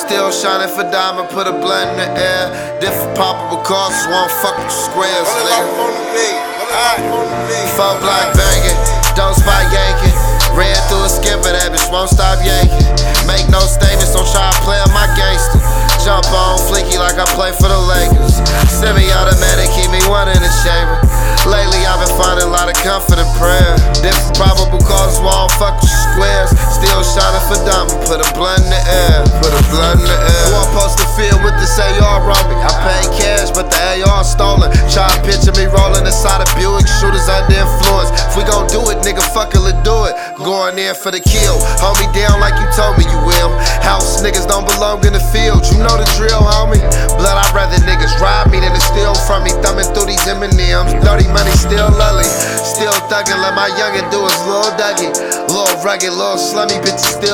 Still shining for diamond, put a blunt in the air. Different poppable causes, won't fuck with squares, nigga. 4 block banging, don't spot yanking. Ran through a skipper, that bitch won't stop yanking. Make no statements, don't try to play on my gangster. Jump on fleeky like I play for the Lakers. Semi-automatic, keep me one in the chamber. Lately I've been finding a lot of comfort and prayer. Different probable causes, won't fuck with squares. Still shining for diamond, put a blunt in the air. Put a blunt in the air. Who I'm supposed to feel with this AR on me? I pay cash, but the AR stolen. Try to picture me rolling inside a Buick, shooters under influence. If we gon' do it, nigga, fuck it, let's do it. Going in for the kill, hold me down like you told me you will. House niggas don't belong in the field, you know the drill, homie. Blood, I'd rather niggas rob me than to steal from me. Thumbing through these M&M's, dirty money still lully. Still thuggin', let my youngin' do his little Dougie. Little rugged, little slummy bitches still